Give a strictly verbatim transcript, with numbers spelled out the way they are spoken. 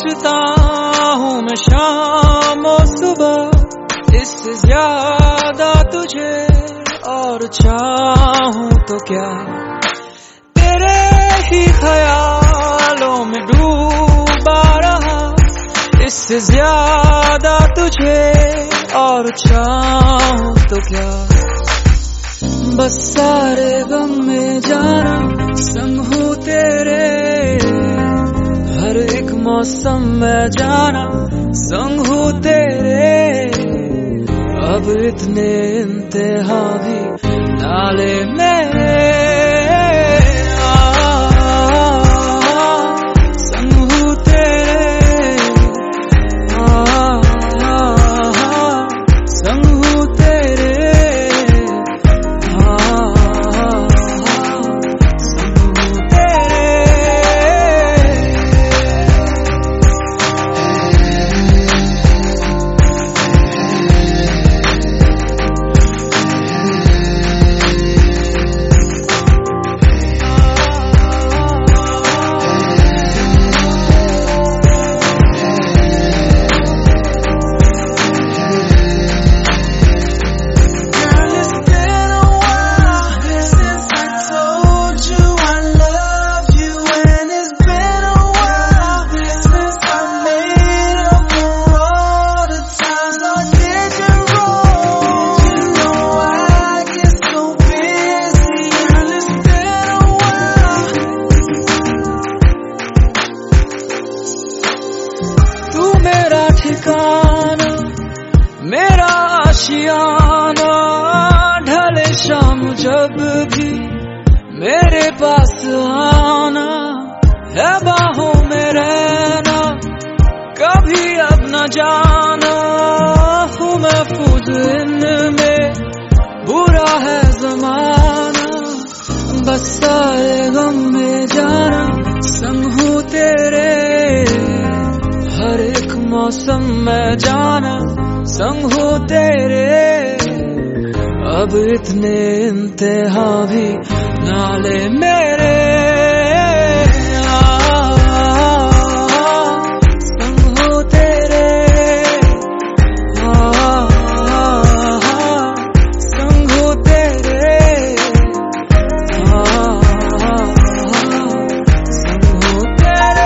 सोचता हूँ मैं शाम और सुबह, इससे ज्यादा तुझे और चाहूँ तो क्या। तेरे ही ख्यालों में डूबा रहा, इससे ज्यादा तुझे और चाहूँ तो क्या। बस सारे गम में जाना संग हूँ तेरे, हर एक मौसम में जाना संग हूँ तेरे। अब इतने इंतहा भी नाले में ठिकाना, मेरा आशियाना, ढले शाम जब भी मेरे पास आना, है बाहों में रहना, कभी अब न जाना। हूँ महफूज इनमें, बुरा है जमाना, बस सारे गम में जाना संग हूँ तेरे, हर एक मौसम में जाना संग हो तेरे। अब इतने इंतहा भी नाले मेरे संग हो तेरे, संग हो तेरे, संग हो तेरे।